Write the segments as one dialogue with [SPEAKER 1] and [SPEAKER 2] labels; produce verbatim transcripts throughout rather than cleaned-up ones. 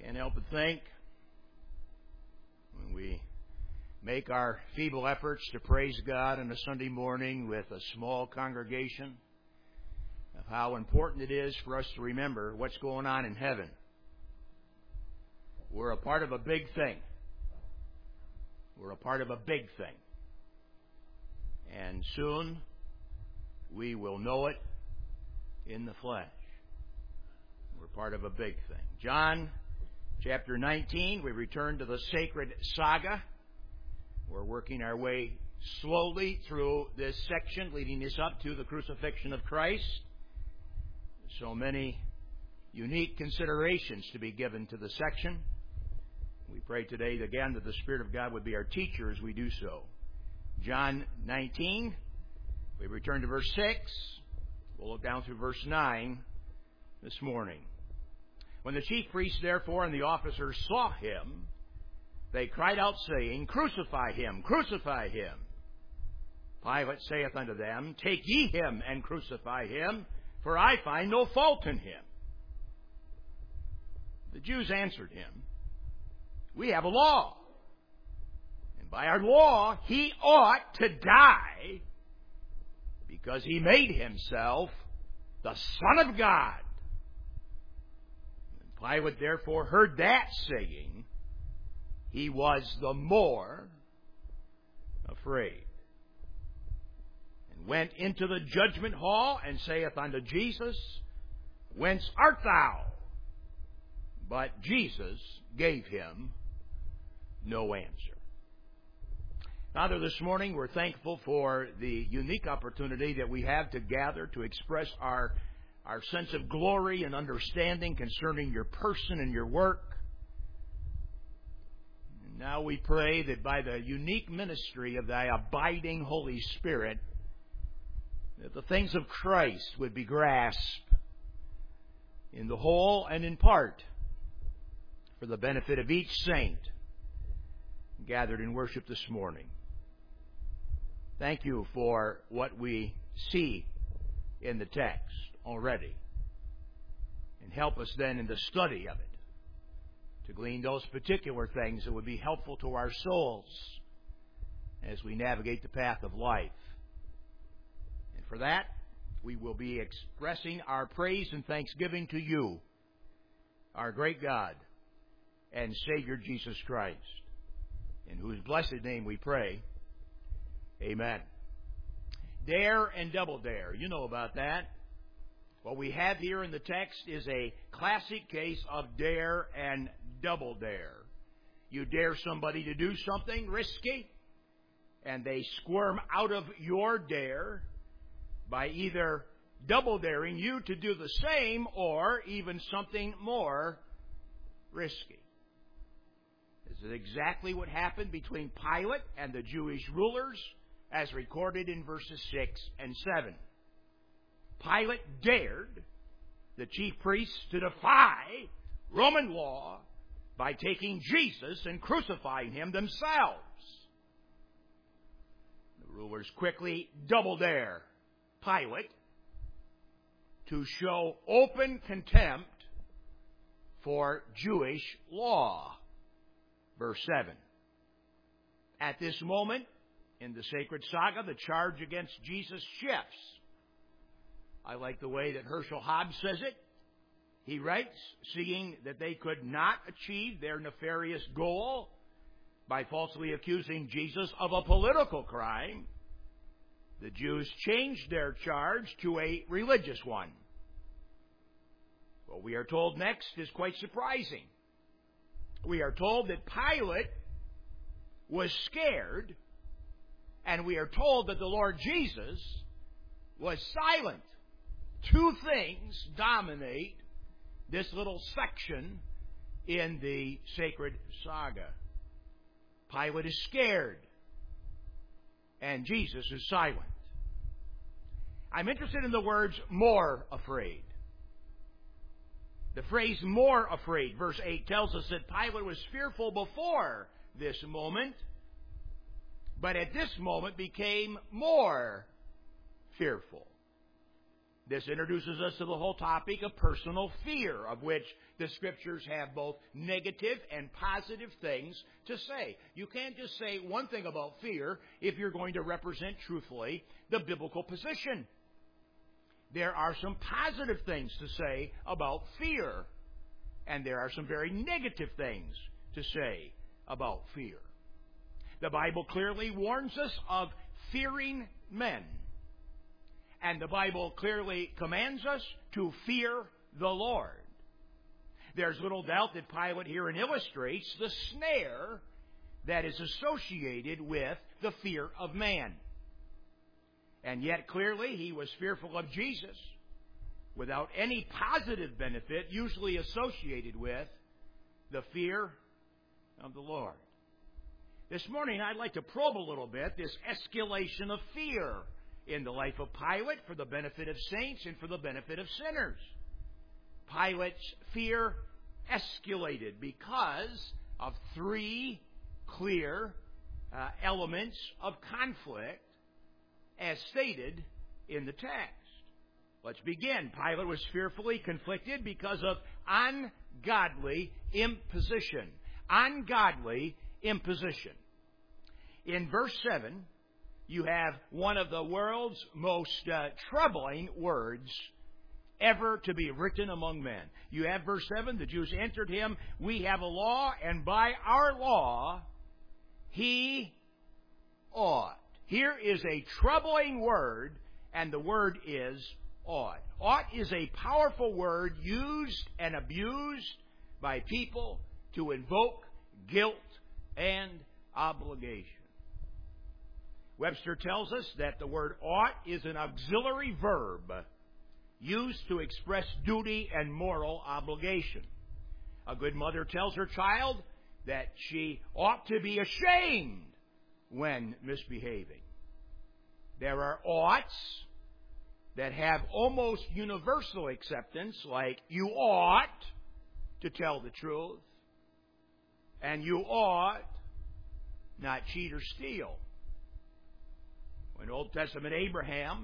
[SPEAKER 1] Can't help but think, when we make our feeble efforts to praise God on a Sunday morning with a small congregation, of how important it is for us to remember what's going on in heaven. We're a part of a big thing. We're a part of a big thing. And soon we will know it in the flesh. We're part of a big thing. John chapter nineteen, we return to the sacred saga. We're working our way slowly through this section, leading us up to the crucifixion of Christ. So many unique considerations to be given to the section. We pray today again that the Spirit of God would be our teacher as we do so. John nineteen, we return to verse six. We'll look down through verse nine this morning. When the chief priests, therefore, and the officers saw him, they cried out, saying, Crucify him, crucify him. Pilate saith unto them, Take ye him and crucify him, for I find no fault in him. The Jews answered him, We have a law, and by our law he ought to die, because he made himself the Son of God. And Pilate therefore heard that saying, he was the more afraid, and went into the judgment hall, and saith unto Jesus, Whence art thou? But Jesus gave him no answer. Father, this morning we're thankful for the unique opportunity that we have to gather to express our, our sense of glory and understanding concerning your person and your work. And now we pray that by the unique ministry of thy abiding Holy Spirit, that the things of Christ would be grasped in the whole and in part for the benefit of each saint gathered in worship this morning. Thank you for what we see in the text already. And help us then in the study of it to glean those particular things that would be helpful to our souls as we navigate the path of life. And for that, we will be expressing our praise and thanksgiving to you, our great God and Savior Jesus Christ, in whose blessed name we pray. Amen. Dare and double dare. You know about that. What we have here in the text is a classic case of dare and double dare. You dare somebody to do something risky, and they squirm out of your dare by either double daring you to do the same or even something more risky. This is exactly what happened between Pilate and the Jewish rulers, as recorded in verses six and seven. Pilate dared the chief priests to defy Roman law by taking Jesus and crucifying him themselves. The rulers quickly double dare Pilate to show open contempt for Jewish law. Verse seven. At this moment, in the sacred saga, the charge against Jesus shifts. I like the way that Herschel Hobbs says it. He writes, seeing that they could not achieve their nefarious goal by falsely accusing Jesus of a political crime, the Jews changed their charge to a religious one. What we are told next is quite surprising. We are told that Pilate was scared, and we are told that the Lord Jesus was silent. Two things dominate this little section in the sacred saga. Pilate is scared, and Jesus is silent. I'm interested in the words more afraid. The phrase more afraid, verse eight, tells us that Pilate was fearful before this moment, but at this moment became more fearful. This introduces us to the whole topic of personal fear, of which the Scriptures have both negative and positive things to say. You can't just say one thing about fear if you're going to represent truthfully the biblical position. There are some positive things to say about fear, and there are some very negative things to say about fear. The Bible clearly warns us of fearing men. And the Bible clearly commands us to fear the Lord. There's little doubt that Pilate herein illustrates the snare that is associated with the fear of man. And yet clearly he was fearful of Jesus without any positive benefit usually associated with the fear of the Lord. This morning I'd like to probe a little bit this escalation of fear in the life of Pilate for the benefit of saints and for the benefit of sinners. Pilate's fear escalated because of three clear uh, elements of conflict as stated in the text. Let's begin. Pilate was fearfully conflicted because of ungodly imposition. Ungodly imposition. In verse seven, you have one of the world's most uh, troubling words ever to be written among men. You have verse seven, the Jews answered him, we have a law, and by our law he ought. Here is a troubling word, and the word is ought. Ought is a powerful word used and abused by people to invoke guilt and obligation. Webster tells us that the word ought is an auxiliary verb used to express duty and moral obligation. A good mother tells her child that she ought to be ashamed when misbehaving. There are oughts that have almost universal acceptance, like you ought to tell the truth, and you ought not cheat or steal. When Old Testament Abraham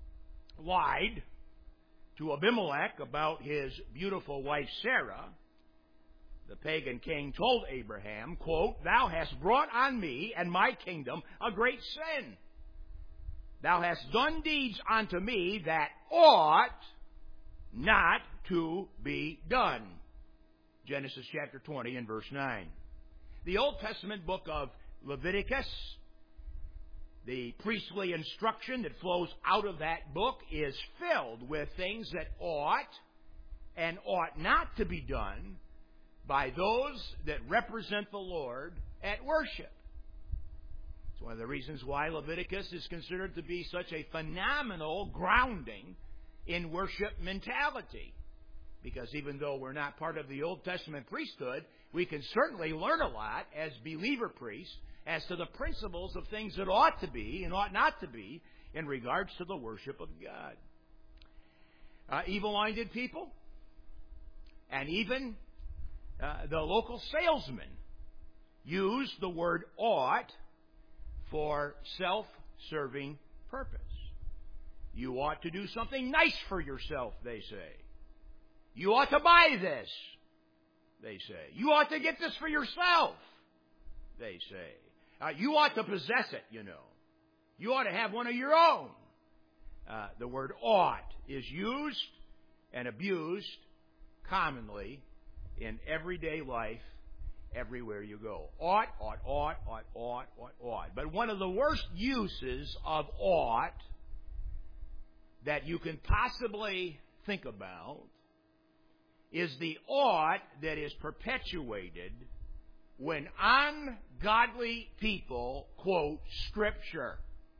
[SPEAKER 1] lied to Abimelech about his beautiful wife Sarah, the pagan king told Abraham, quote, thou hast brought on me and my kingdom a great sin. Thou hast done deeds unto me that ought not to be done. Genesis chapter twenty and verse nine. The Old Testament book of Leviticus, the priestly instruction that flows out of that book, is filled with things that ought and ought not to be done by those that represent the Lord at worship. It's one of the reasons why Leviticus is considered to be such a phenomenal grounding in worship mentality. Because even though we're not part of the Old Testament priesthood, we can certainly learn a lot as believer priests as to the principles of things that ought to be and ought not to be in regards to the worship of God. Uh, evil-minded people and even uh, the local salesman use the word ought for self-serving purpose. You ought to do something nice for yourself, they say. You ought to buy this, they say. You ought to get this for yourself, they say. Uh, you ought to possess it, you know. You ought to have one of your own. Uh, the word ought is used and abused commonly in everyday life, everywhere you go. Ought, ought, ought, ought, ought, ought, ought. But one of the worst uses of ought that you can possibly think about is the ought that is perpetuated when ungodly people quote Scripture.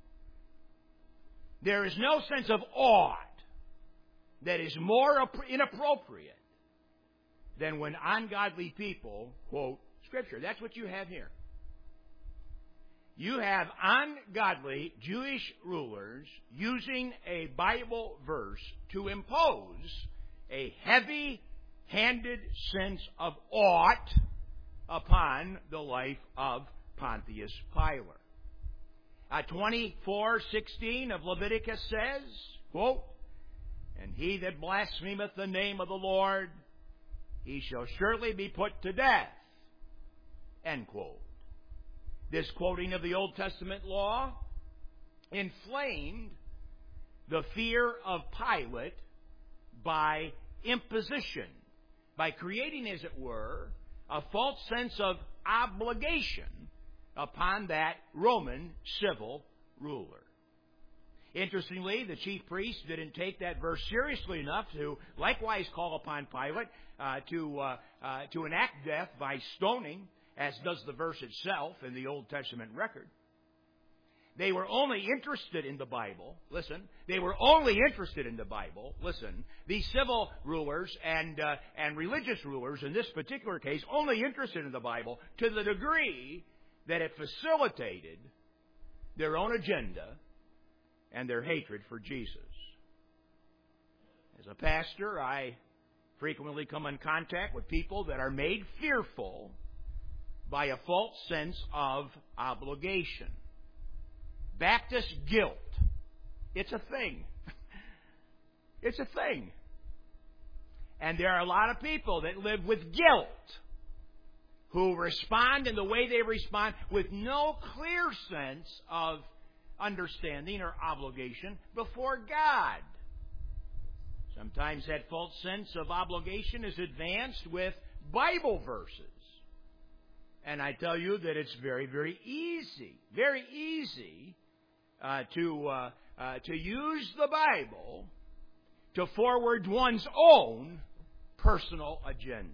[SPEAKER 1] There is no sense of ought that is more inappropriate than when ungodly people quote Scripture. That's what you have here. You have ungodly Jewish rulers using a Bible verse to impose a heavy-handed sense of ought upon the life of Pontius Pilate. Uh, twenty-four sixteen of Leviticus says, quote, And he that blasphemeth the name of the Lord, he shall surely be put to death. End quote. This quoting of the Old Testament law inflamed the fear of Pilate by imposition, by creating, as it were, a false sense of obligation upon that Roman civil ruler. Interestingly, the chief priests didn't take that verse seriously enough to likewise call upon Pilate uh, to uh, uh, to enact death by stoning, as does the verse itself in the Old Testament record. They were only interested in the Bible. Listen, they were only interested in the Bible. Listen, these civil rulers and uh, and religious rulers in this particular case only interested in the Bible to the degree that it facilitated their own agenda and their hatred for Jesus. As a pastor, I frequently come in contact with people that are made fearful by a false sense of obligation. Baptist guilt. It's a thing. It's a thing. And there are a lot of people that live with guilt who respond in the way they respond with no clear sense of understanding or obligation before God. Sometimes that false sense of obligation is advanced with Bible verses. And I tell you that it's very, very easy, very easy uh, to uh, uh, to use the Bible to forward one's own personal agenda.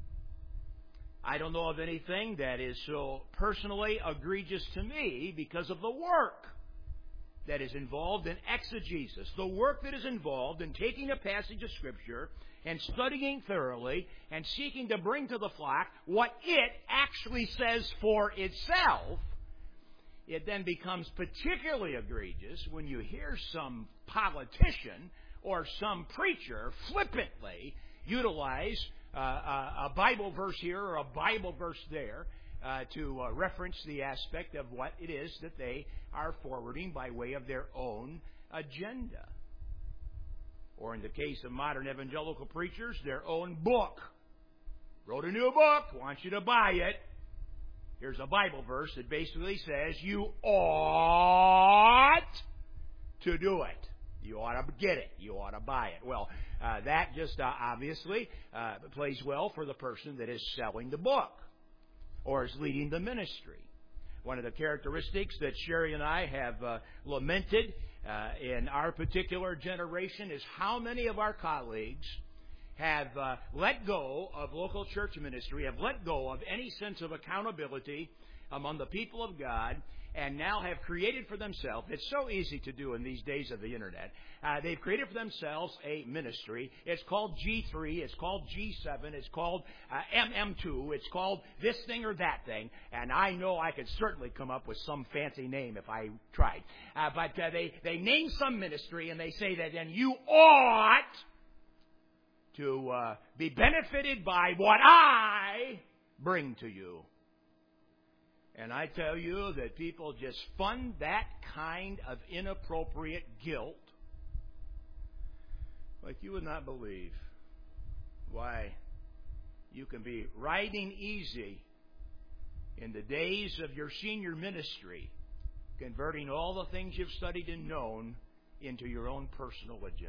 [SPEAKER 1] I don't know of anything that is so personally egregious to me because of the work that is involved in exegesis, the work that is involved in taking a passage of Scripture and studying thoroughly and seeking to bring to the flock what it actually says for itself. It then becomes particularly egregious when you hear some politician or some preacher flippantly utilize uh, a Bible verse here or a Bible verse there uh, to uh, reference the aspect of what it is that they are forwarding by way of their own agenda. Or in the case of modern evangelical preachers, their own book. Wrote a new book, wants you to buy it. Here's a Bible verse that basically says you ought to do it. You ought to get it. You ought to buy it. Well, uh, that just uh, obviously uh, plays well for the person that is selling the book or is leading the ministry. One of the characteristics that Sherry and I have uh, lamented uh, in our particular generation is how many of our colleagues have uh, let go of local church ministry, have let go of any sense of accountability among the people of God, and now have created for themselves, it's so easy to do in these days of the Internet, uh, they've created for themselves a ministry. It's called G three, it's called G seven, it's called uh, M M two, it's called this thing or that thing, and I know I could certainly come up with some fancy name if I tried. Uh, but uh, they, they name some ministry and they say that then you ought to uh, be benefited by what I bring to you. And I tell you that people just fund that kind of inappropriate guilt like you would not believe. Why, you can be riding easy in the days of your senior ministry, converting all the things you've studied and known into your own personal agenda.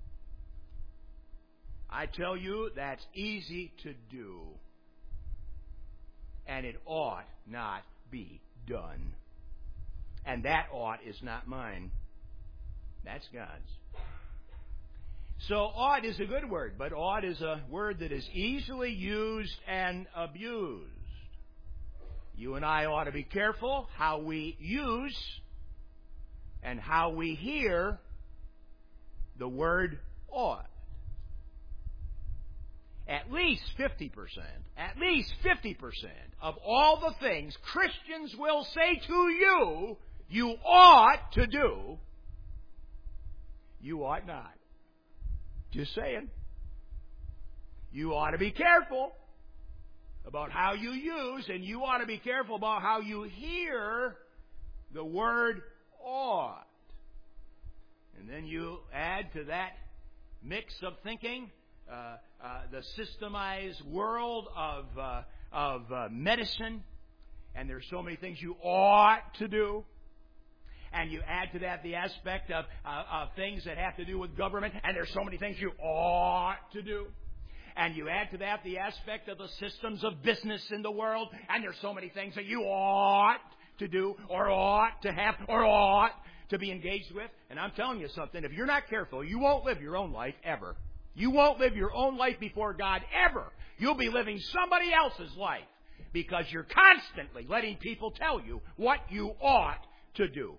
[SPEAKER 1] I tell you, that's easy to do. And it ought not be done. And that ought is not mine. That's God's. So ought is a good word, but ought is a word that is easily used and abused. You and I ought to be careful how we use and how we hear the word ought. At least fifty percent, at least fifty percent of all the things Christians will say to you, you ought to do, you ought not. Just saying. You ought to be careful about how you use, and you ought to be careful about how you hear the word ought. And then you add to that mix of thinking, uh, uh, the systemized world of uh, of uh, medicine, and there's so many things you ought to do. And you add to that the aspect of, uh, of things that have to do with government, and there's so many things you ought to do. And you add to that the aspect of the systems of business in the world, and there's so many things that you ought to do, or ought to have, or ought to be engaged with. And I'm telling you something, if you're not careful, you won't live your own life ever. You won't live your own life before God ever. You'll be living somebody else's life because you're constantly letting people tell you what you ought to do.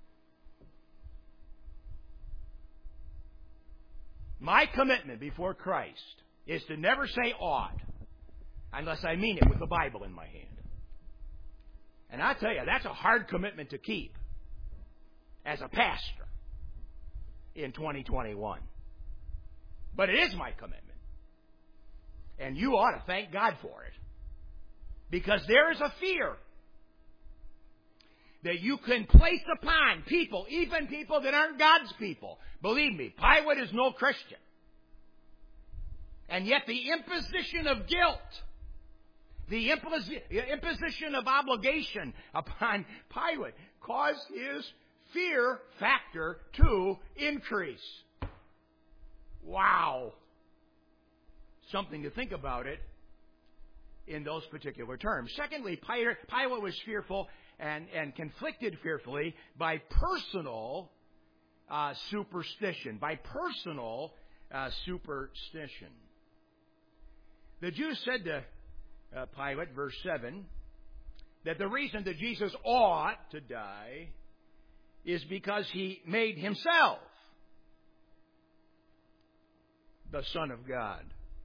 [SPEAKER 1] My commitment before Christ is to never say ought unless I mean it with the Bible in my hand. And I tell you, that's a hard commitment to keep as a pastor in twenty twenty-one. But it is my commitment. And you ought to thank God for it. Because there is a fear that you can place upon people, even people that aren't God's people. Believe me, Pilate is no Christian. And yet the imposition of guilt, the imposition of obligation upon Pilate caused his fear factor to increase. Wow. Something to think about it in those particular terms. Secondly, Pilate was fearful and, and conflicted fearfully by personal uh, superstition. By personal uh, superstition. The Jews said to uh, Pilate, verse seven, that the reason that Jesus ought to die is because he made himself the Son of God.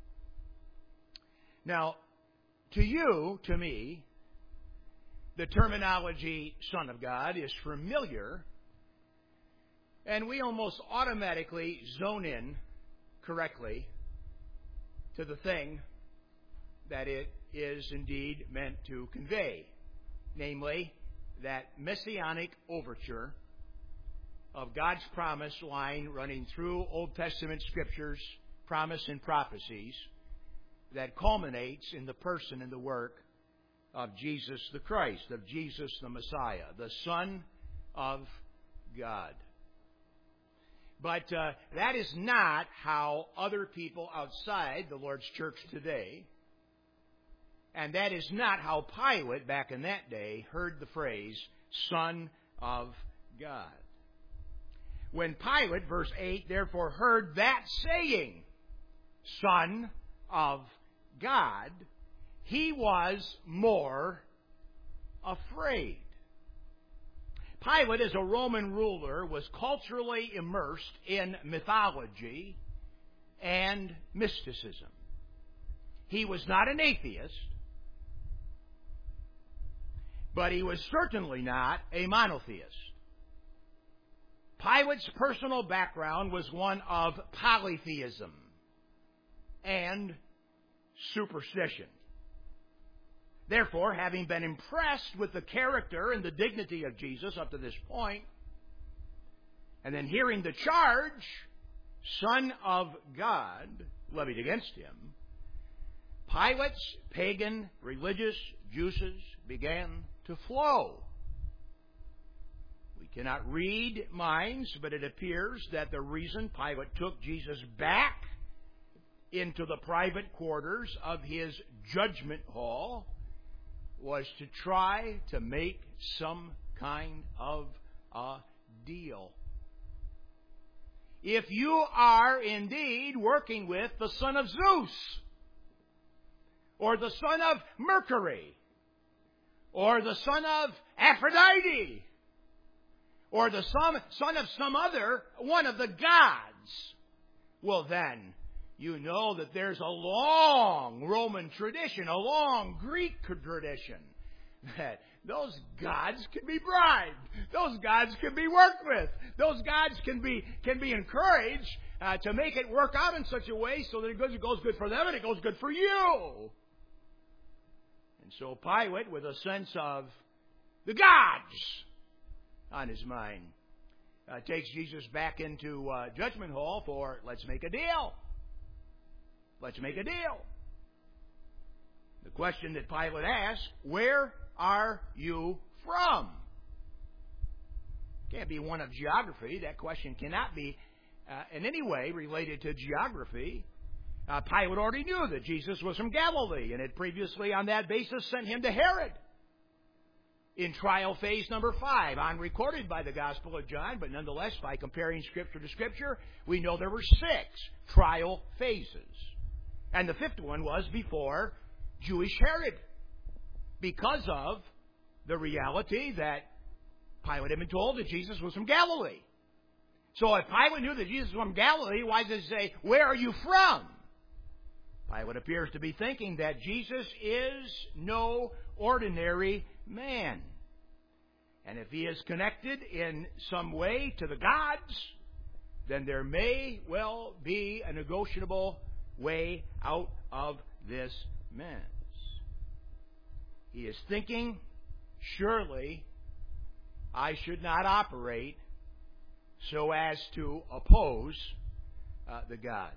[SPEAKER 1] Now, to you, to me, the terminology Son of God is familiar, and we almost automatically zone in correctly to the thing that it is indeed meant to convey, namely that messianic overture of God's promise line running through Old Testament scriptures, promise and prophecies, that culminates in the person and the work of Jesus the Christ, of Jesus the Messiah, the Son of God. But uh, that is not how other people outside the Lord's church today, and that is not how Pilate back in that day heard the phrase, Son of God. When Pilate, verse eight, therefore heard that saying, Son of God, he was more afraid. Pilate, as a Roman ruler, was culturally immersed in mythology and mysticism. He was not an atheist, but he was certainly not a monotheist. Pilate's personal background was one of polytheism and superstition. Therefore, having been impressed with the character and the dignity of Jesus up to this point, and then hearing the charge, Son of God, levied against him, Pilate's pagan religious juices began to flow. We cannot read minds, but it appears that the reason Pilate took Jesus back into the private quarters of his judgment hall was to try to make some kind of a deal. If you are indeed working with the son of Zeus, or the son of Mercury, or the son of Aphrodite, or the son, son of some other one of the gods, well then, you know that there's a long Roman tradition, a long Greek tradition, that those gods can be bribed. Those gods can be worked with. Those gods can be can be encouraged uh, to make it work out in such a way so that it goes, it goes good for them and it goes good for you. And so Pilate, with a sense of the gods on his mind, uh, takes Jesus back into uh, Judgment Hall for, let's make a deal. Let's make a deal. The question that Pilate asked, where are you from? Can't be one of geography. That question cannot be uh, in any way related to geography. Uh, Pilate already knew that Jesus was from Galilee and had previously on that basis sent him to Herod in trial phase number five, unrecorded by the Gospel of John, but nonetheless, by comparing Scripture to Scripture, we know there were six trial phases. And the fifth one was before Jewish Herod, because of the reality that Pilate had been told that Jesus was from Galilee. So if Pilate knew that Jesus was from Galilee, why does it say, where are you from? Pilate appears to be thinking that Jesus is no ordinary man. And if he is connected in some way to the gods, then there may well be a negotiable way out of this mess. He is thinking, surely I should not operate so as to oppose uh, the gods.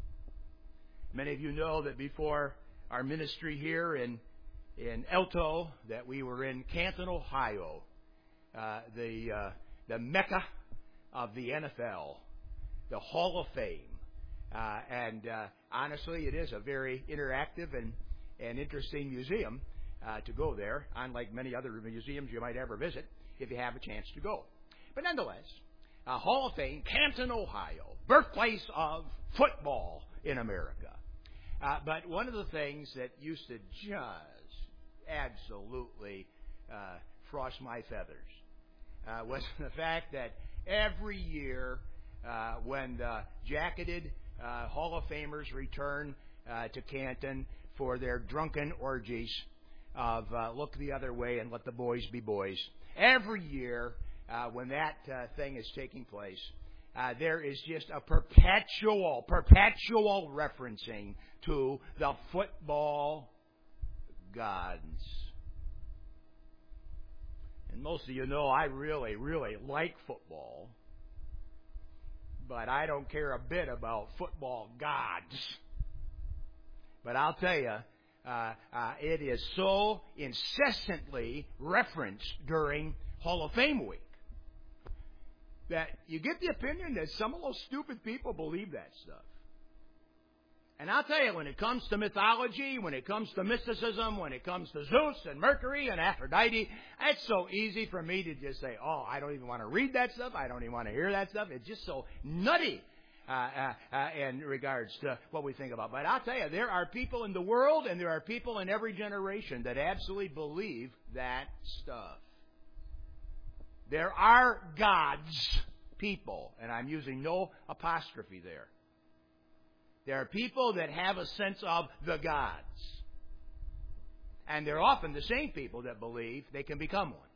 [SPEAKER 1] Many of you know that before our ministry here in in Elto, that we were in Canton, Ohio, uh, the uh, the Mecca of the N F L, the Hall of Fame, uh, and uh, honestly, it is a very interactive and and interesting museum uh, to go there, unlike many other museums you might ever visit if you have a chance to go. But nonetheless, uh, Hall of Fame, Canton, Ohio, birthplace of football in America. Uh, but one of the things that used to just absolutely uh, frost my feathers uh, was the fact that every year uh, when the jacketed uh, Hall of Famers return uh, to Canton for their drunken orgies of uh, look the other way and let the boys be boys, every year uh, when that uh, thing is taking place, Uh, there is just a perpetual, perpetual referencing to the football gods. And most of you know I really, really like football. But I don't care a bit about football gods. But I'll tell you, uh, uh, it is so incessantly referenced during Hall of Fame week that you get the opinion that some of those stupid people believe that stuff. And I'll tell you, when it comes to mythology, when it comes to mysticism, when it comes to Zeus and Mercury and Aphrodite, it's so easy for me to just say, oh, I don't even want to read that stuff. I don't even want to hear that stuff. It's just so nutty uh, uh, uh, in regards to what we think about. But I'll tell you, there are people in the world and there are people in every generation that absolutely believe that stuff. There are gods, people, and I'm using no apostrophe there. There are people that have a sense of the gods. And they're often the same people that believe they can become one.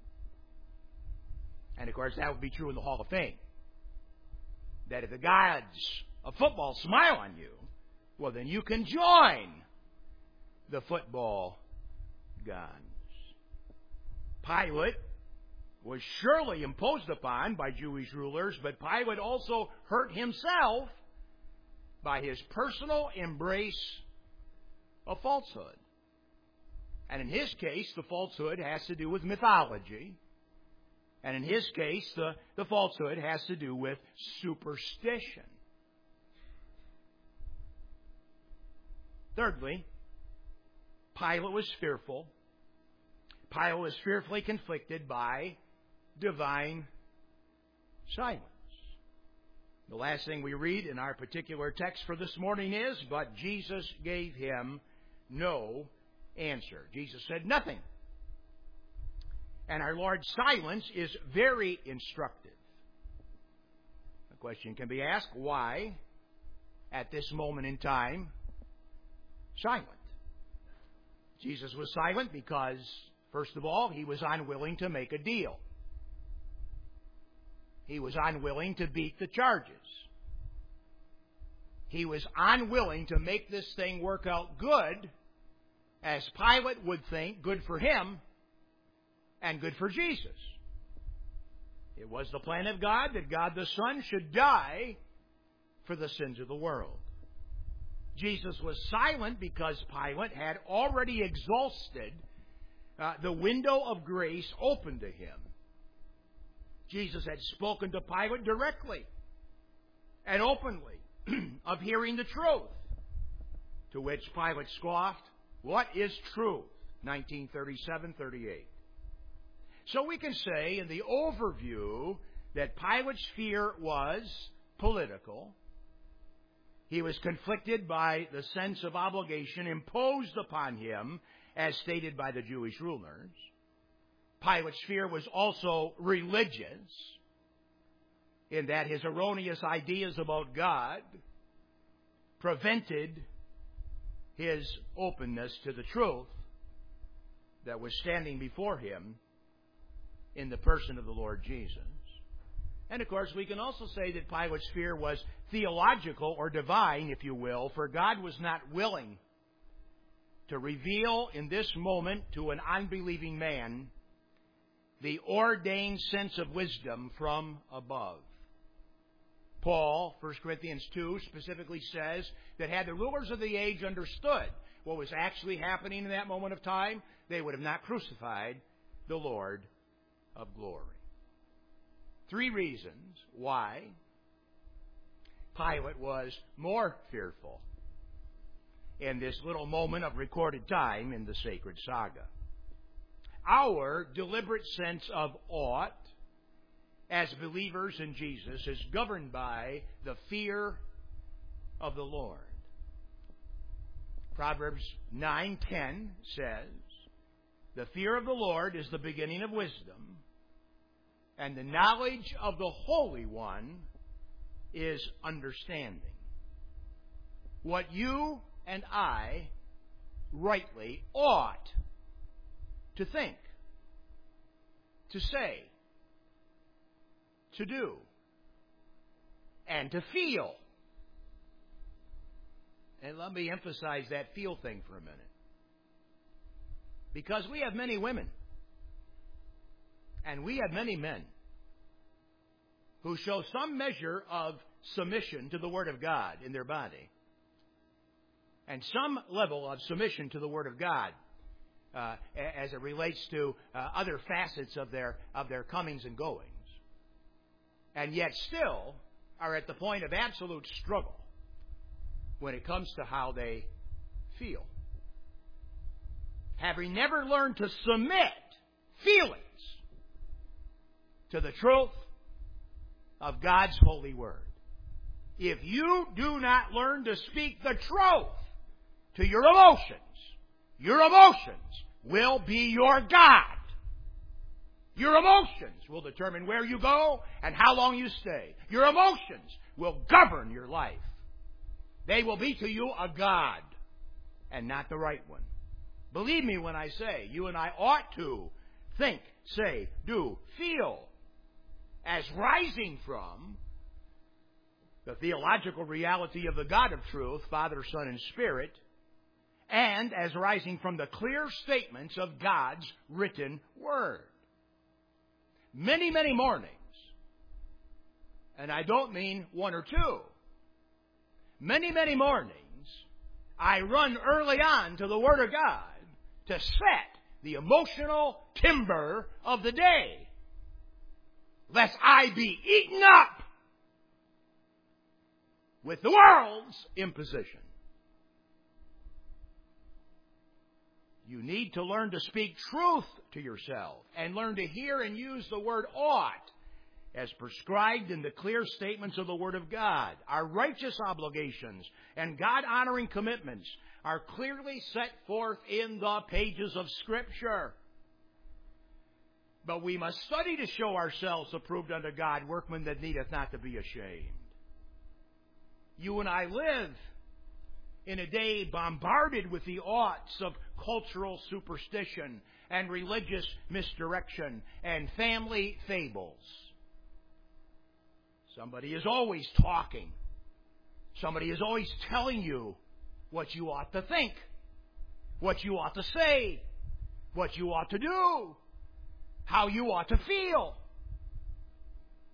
[SPEAKER 1] And of course, that would be true in the Hall of Fame. That if the gods of football smile on you, well, then you can join the football gods. Pilate was surely imposed upon by Jewish rulers, but Pilate also hurt himself by his personal embrace of falsehood. And in his case, the falsehood has to do with mythology. And in his case, the, the falsehood has to do with superstition. Thirdly, Pilate was fearful. Pilate was fearfully conflicted by divine silence. The last thing we read in our particular text for this morning is, but Jesus gave him no answer. Jesus said nothing. And our Lord's silence is very instructive. The question can be asked, why, at this moment in time, silent? Jesus was silent because, first of all, he was unwilling to make a deal. He was unwilling to beat the charges. He was unwilling to make this thing work out good, as Pilate would think, good for him and good for Jesus. It was the plan of God that God the Son should die for the sins of the world. Jesus was silent because Pilate had already exhausted uh, the window of grace open to him. Jesus had spoken to Pilate directly and openly of hearing the truth, to which Pilate scoffed, "What is truth?" nineteen thirty-seven thirty-eight. So we can say in the overview that Pilate's fear was political. He was conflicted by the sense of obligation imposed upon him as stated by the Jewish rulers. Pilate's fear was also religious, in that his erroneous ideas about God prevented his openness to the truth that was standing before him in the person of the Lord Jesus. And of course, we can also say that Pilate's fear was theological or divine, if you will, for God was not willing to reveal in this moment to an unbelieving man the ordained sense of wisdom from above. Paul, First Corinthians two, specifically says that had the rulers of the age understood what was actually happening in that moment of time, they would have not crucified the Lord of glory. Three reasons why Pilate was more fearful in this little moment of recorded time in the sacred saga. Our deliberate sense of ought as believers in Jesus is governed by the fear of the Lord. Proverbs nine ten says, "The fear of the Lord is the beginning of wisdom, and the knowledge of the Holy One is understanding." What you and I rightly ought to think, to say, to do, and to feel. And let me emphasize that feel thing for a minute. Because we have many women, and we have many men who show some measure of submission to the Word of God in their body, and some level of submission to the Word of God uh, as it relates to uh, other facets of their of their comings and goings, and yet still are at the point of absolute struggle when it comes to how they feel. Having never learned to submit feelings to the truth of God's holy word. If you do not learn to speak the truth to your emotions, your emotions will be your God. Your emotions will determine where you go and how long you stay. Your emotions will govern your life. They will be to you a God and not the right one. Believe me when I say you and I ought to think, say, do, feel as rising from the theological reality of the God of truth, Father, Son, and Spirit, and as rising from the clear statements of God's written Word. Many, many mornings, and I don't mean one or two, many, many mornings, I run early on to the Word of God to set the emotional timber of the day, lest I be eaten up with the world's imposition. You need to learn to speak truth to yourself and learn to hear and use the word ought as prescribed in the clear statements of the Word of God. Our righteous obligations and God-honoring commitments are clearly set forth in the pages of Scripture. But we must study to show ourselves approved unto God, workmen that needeth not to be ashamed. You and I live in a day bombarded with the oughts of cultural superstition and religious misdirection and family fables. Somebody is always talking. Somebody is always telling you what you ought to think, what you ought to say, what you ought to do, how you ought to feel.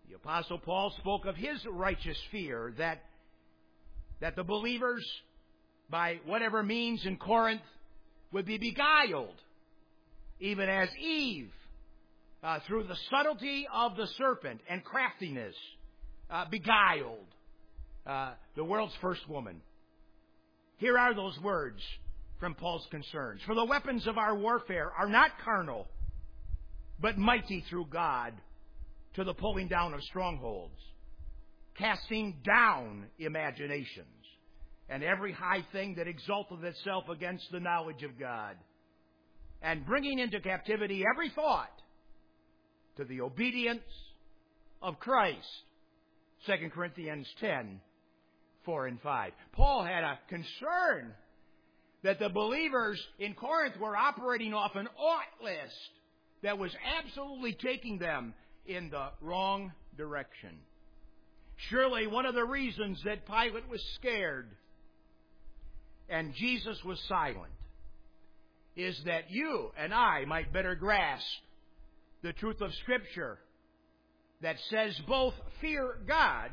[SPEAKER 1] The Apostle Paul spoke of his righteous fear that, that the believers, by whatever means in Corinth, would be beguiled, even as Eve, uh, through the subtlety of the serpent and craftiness, uh, beguiled uh, the world's first woman. Here are those words from Paul's concerns. For the weapons of our warfare are not carnal, but mighty through God to the pulling down of strongholds, casting down imaginations, and every high thing that exalteth itself against the knowledge of God, and bringing into captivity every thought to the obedience of Christ. Second Corinthians ten, four and five. Paul had a concern that the believers in Corinth were operating off an ought list that was absolutely taking them in the wrong direction. Surely one of the reasons that Pilate was scared and Jesus was silent is that you and I might better grasp the truth of Scripture that says both fear God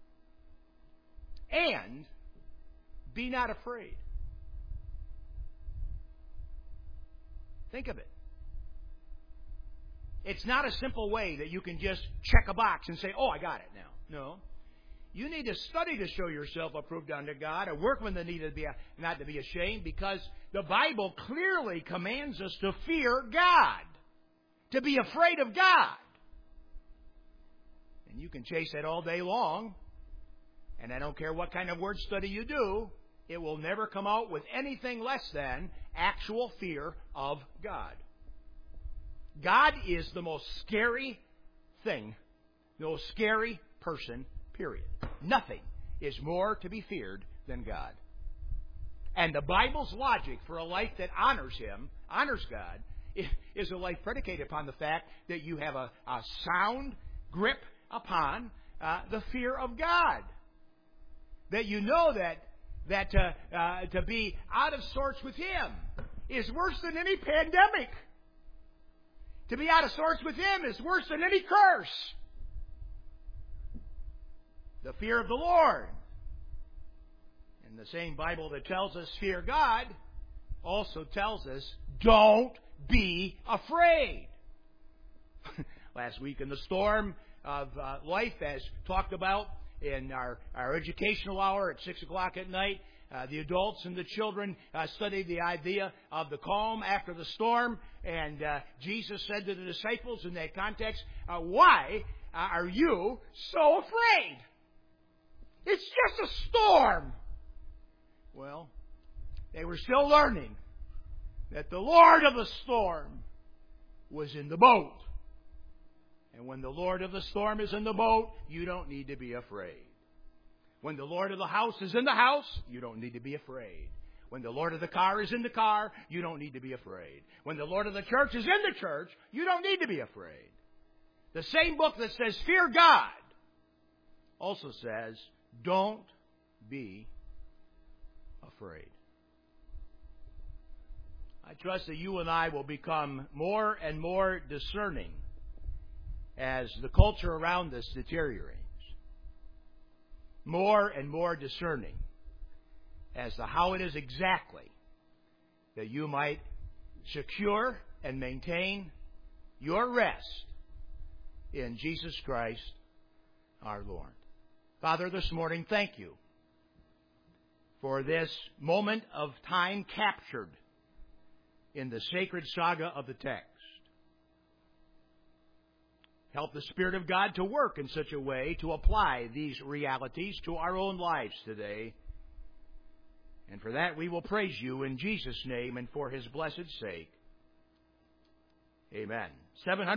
[SPEAKER 1] and be not afraid. Think of it. It's not a simple way that you can just check a box and say, oh, I got it now. No. You need to study to show yourself approved unto God, a workman that needed to be not to be ashamed, because the Bible clearly commands us to fear God, to be afraid of God. And you can chase that all day long, and I don't care what kind of word study you do, it will never come out with anything less than actual fear of God. God is the most scary thing, the most scary person, period. Nothing is more to be feared than God. And the Bible's logic for a life that honors Him, honors God, is a life predicated upon the fact that you have a, a sound grip upon uh, the fear of God. That you know that that uh, uh, to be out of sorts with Him is worse than any pandemic. To be out of sorts with Him is worse than any curse. The fear of the Lord. And the same Bible that tells us fear God also tells us don't be afraid. Last week in the storm of uh, life, as talked about in our, our educational hour at six o'clock at night, Uh, the adults and the children uh, studied the idea of the calm after the storm. And uh, Jesus said to the disciples in that context, uh, why are you so afraid? It's just a storm. Well, they were still learning that the Lord of the storm was in the boat. And when the Lord of the storm is in the boat, you don't need to be afraid. When the Lord of the house is in the house, you don't need to be afraid. When the Lord of the car is in the car, you don't need to be afraid. When the Lord of the church is in the church, you don't need to be afraid. The same book that says fear God also says don't be afraid. I trust that you and I will become more and more discerning as the culture around us deteriorates. More and more discerning as to how it is exactly that you might secure and maintain your rest in Jesus Christ our Lord. Father, this morning, thank you for this moment of time captured in the sacred saga of the text. Help the Spirit of God to work in such a way to apply these realities to our own lives today. And for that we will praise you in Jesus' name and for His blessed sake. Amen. seven hundred